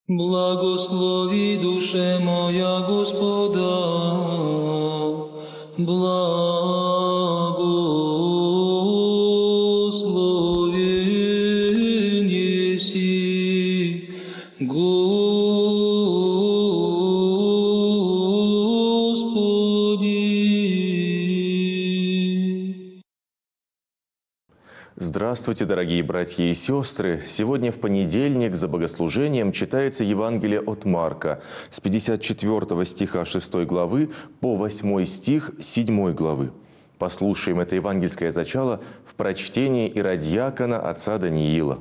Благослови, душе моя, Господа, благословен еси, Господи. Здравствуйте, дорогие братья и сестры! Сегодня в понедельник за богослужением читается Евангелие от Марка с 54 стиха 6 главы по 8 стих 7 главы. Послушаем это евангельское зачало в прочтении иродиакона отца Даниила.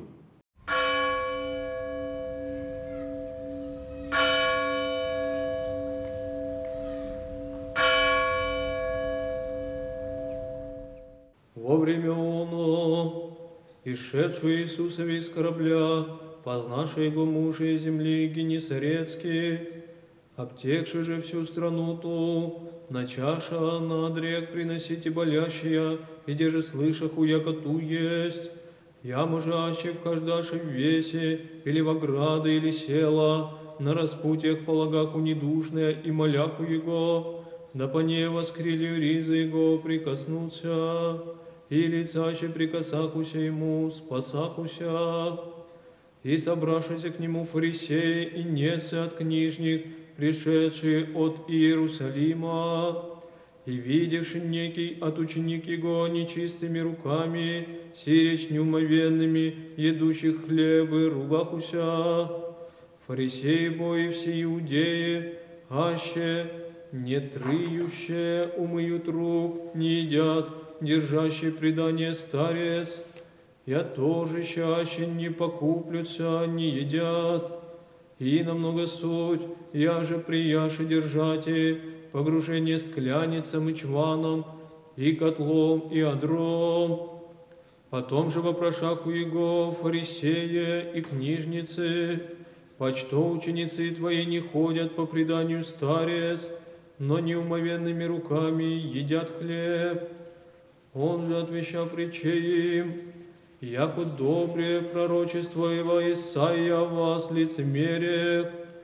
Во время оно, исшедшую Иисусове из корабля, познавший его мужи земли Генесарецкий, обтекши же всю страну ту, начаша над рек приносите болящие, и где же слышаху, яко ту есть, я можаще в каждаше в весе, или в ограды, или села, на распутьях полагаху недушные, и моляху его, да по ней воскрили ризы его прикоснуться, и лицаще прикасахуся ему, спасахуся. И собравшися к нему фарисеи и нецы от книжник, пришедшие от Иерусалима, и видевши некий от ученик его нечистыми руками, сиречь неумовенными, едущих хлебы, ругахуся. Фарисеи бои все иудеи, аще не трыющие умыют рук, не едят, держащие предание старец, я тоже чаще не покуплются, не едят. И намного суть, я же прияше держате, погружение скляницам и чваном, и котлом, и одром. Потом же вопрошах у его фарисеи и книжницы, почто ученицы твои не ходят по преданию старец, но неумовенными руками едят хлеб. Он же, отвечав, рече им, яко доброе пророчество его Исаия о вас лицемериях,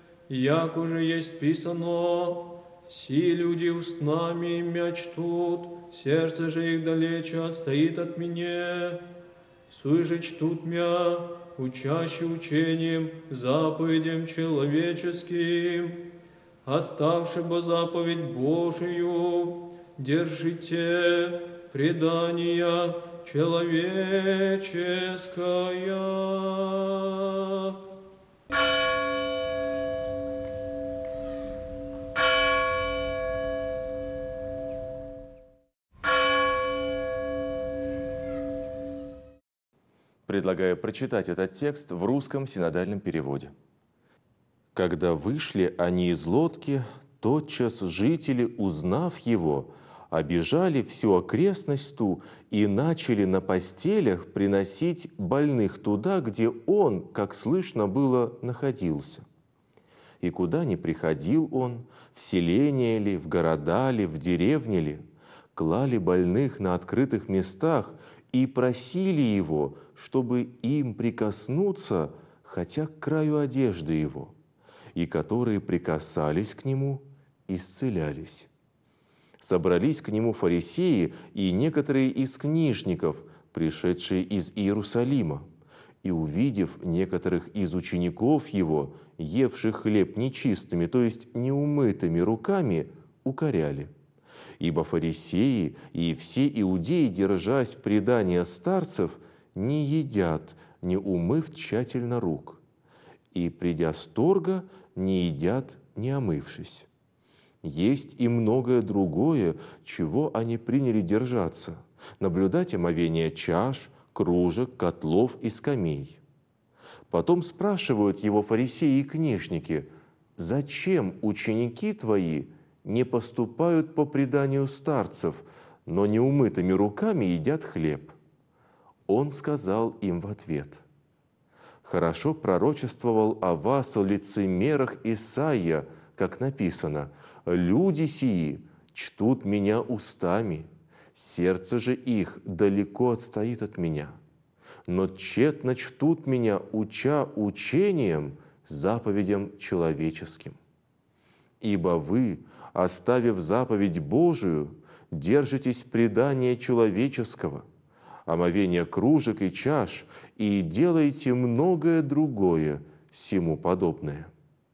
яко же есть писано, «Си люди устнами мя чтут, сердце же их далече отстоит от меня, суй же чтут мя, учащи учением, заповедям человеческим, оставши бы заповедь Божию, держите предания человеческая». Предлагаю прочитать этот текст в русском синодальном переводе. «Когда вышли они из лодки, тотчас жители, узнав его, обежали всю окрестность ту и начали на постелях приносить больных туда, где он, как слышно было, находился. И куда ни приходил он, в селение ли, в города ли, в деревне ли, клали больных на открытых местах и просили его, чтобы им прикоснуться, хотя к краю одежды его, и которые прикасались к нему, исцелялись. Собрались к нему фарисеи и некоторые из книжников, пришедшие из Иерусалима, и, увидев некоторых из учеников его, евших хлеб нечистыми, то есть неумытыми руками, укоряли. Ибо фарисеи и все иудеи, держась предания старцев, не едят, не умыв тщательно рук, и, придя с торга, не едят, не омывшись. Есть и многое другое, чего они приняли держаться, наблюдать омовение чаш, кружек, котлов и скамей. Потом спрашивают его фарисеи и книжники, «Зачем ученики твои не поступают по преданию старцев, но неумытыми руками едят хлеб?» Он сказал им в ответ, «Хорошо пророчествовал о вас, о лицемерах Исаия, как написано, «Люди сии чтут меня устами, сердце же их далеко отстоит от меня. Но тщетно чтут меня, уча учением заповедям человеческим. Ибо вы, оставив заповедь Божию, держитесь предания человеческого, омовения кружек и чаш, и делаете многое другое сему подобное».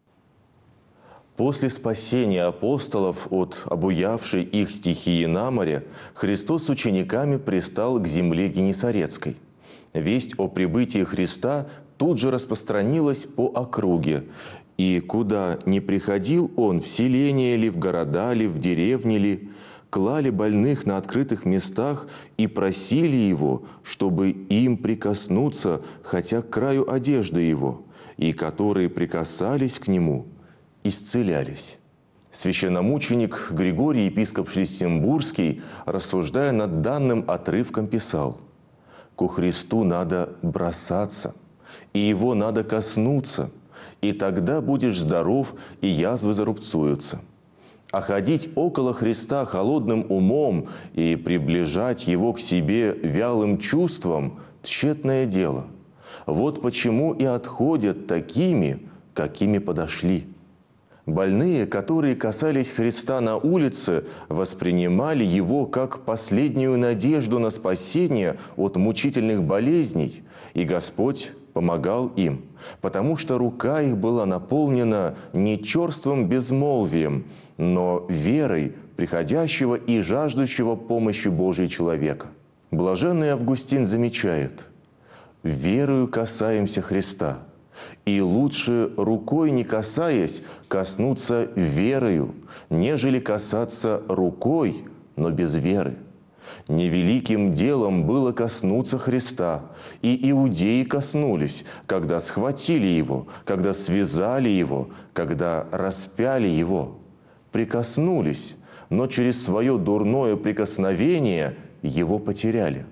После спасения апостолов от обуявшей их стихии на море, Христос с учениками пристал к земле Генесарецкой. Весть о прибытии Христа тут же распространилась по округе, и куда ни приходил Он, в селение ли, в города ли, в деревни ли, клали больных на открытых местах и просили Его, чтобы им прикоснуться хотя к краю одежды Его, и которые прикасались к Нему, исцелялись. Священномученик Григорий, епископ Шлиссенбургский, рассуждая над данным отрывком, писал: «Ко Христу надо бросаться, и Его надо коснуться, и тогда будешь здоров, и язвы зарубцуются. А ходить около Христа холодным умом и приближать Его к себе вялым чувством – тщетное дело. Вот почему и отходят такими, какими подошли». Больные, которые касались Христа на улице, воспринимали Его как последнюю надежду на спасение от мучительных болезней, и Господь помогал им, потому что рука их была наполнена не черствым безмолвием, но верой приходящего и жаждущего помощи Божией человека. Блаженный Августин замечает: «Верою касаемся Христа, и лучше рукой не касаясь коснуться верою, нежели касаться рукой, но без веры. Невеликим делом было коснуться Христа, и иудеи коснулись, когда схватили Его, когда связали Его, когда распяли Его. Прикоснулись, но через свое дурное прикосновение Его потеряли.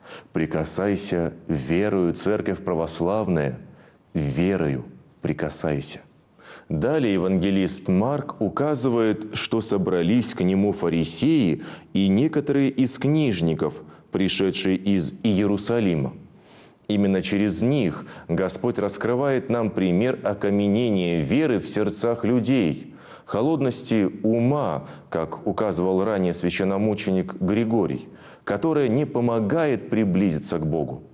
Прикасайся верою, Церковь православная, верою прикасайся». Далее евангелист Марк указывает, что собрались к нему фарисеи и некоторые из книжников, пришедшие из Иерусалима. Именно через них Господь раскрывает нам пример окаменения веры в сердцах людей, холодности ума, как указывал ранее священномученик Григорий, которая не помогает приблизиться к Богу.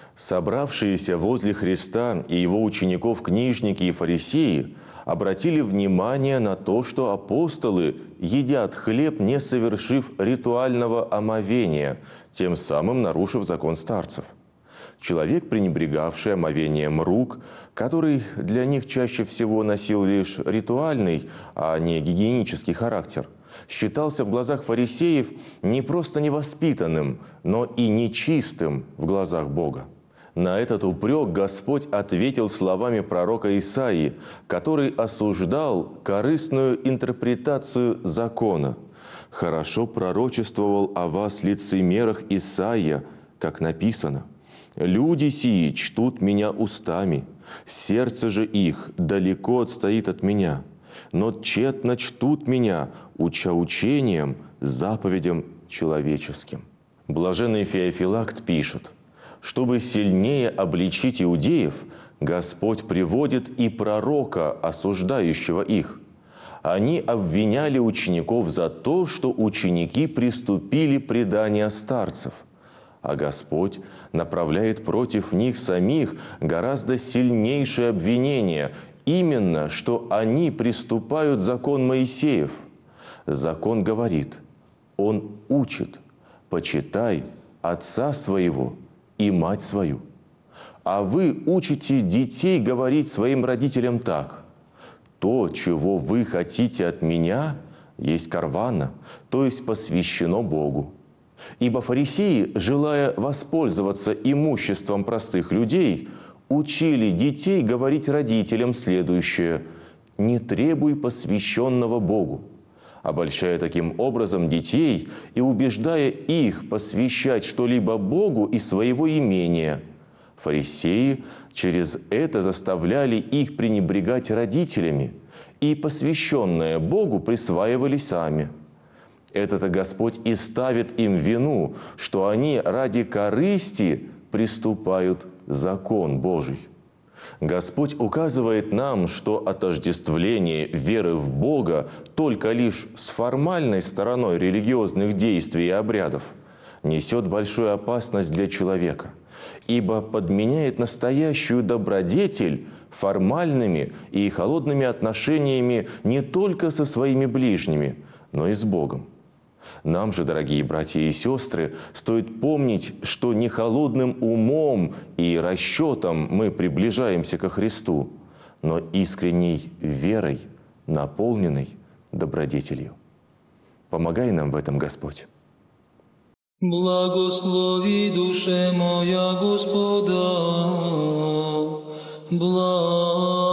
Собравшиеся возле Христа и Его учеников книжники и фарисеи обратили внимание на то, что апостолы едят хлеб, не совершив ритуального омовения, тем самым нарушив закон старцев. Человек, пренебрегавший омовением рук, который для них чаще всего носил лишь ритуальный, а не гигиенический характер, считался в глазах фарисеев не просто невоспитанным, но и нечистым в глазах Бога. На этот упрек Господь ответил словами пророка Исаии, который осуждал корыстную интерпретацию закона. «Хорошо пророчествовал о вас лицемерах Исаия, как написано: люди сии чтут меня устами, сердце же их далеко отстоит от меня, но тщетно чтут меня, уча учением, заповедям человеческим». Блаженный Феофилакт пишет: «Чтобы сильнее обличить иудеев, Господь приводит и пророка, осуждающего их. Они обвиняли учеников за то, что ученики приступили предания старцев, а Господь направляет против них самих гораздо сильнейшее обвинение, именно, что они приступают закон Моисеев. Закон говорит: он учит: почитай отца своего и мать свою. А вы учите детей говорить своим родителям так: то, чего вы хотите от меня, есть карвана, то есть посвящено Богу. Ибо фарисеи, желая воспользоваться имуществом простых людей, учили детей говорить родителям следующее: не требуй посвященного Богу, обольщая таким образом детей и убеждая их посвящать что-либо Богу из своего имения. Фарисеи через это заставляли их пренебрегать родителями, и посвященное Богу присваивали сами. Это-то Господь и ставит им вину, что они ради корысти приступают закон Божий. Господь указывает нам, что отождествление веры в Бога только лишь с формальной стороной религиозных действий и обрядов несет большую опасность для человека, ибо подменяет настоящую добродетель формальными и холодными отношениями не только со своими ближними, но и с Богом. Нам же, дорогие братья и сестры, стоит помнить, что не холодным умом и расчетом мы приближаемся ко Христу, но искренней верой, наполненной добродетелью. Помогай нам в этом, Господь. Благослови душе моя Господа, благослови.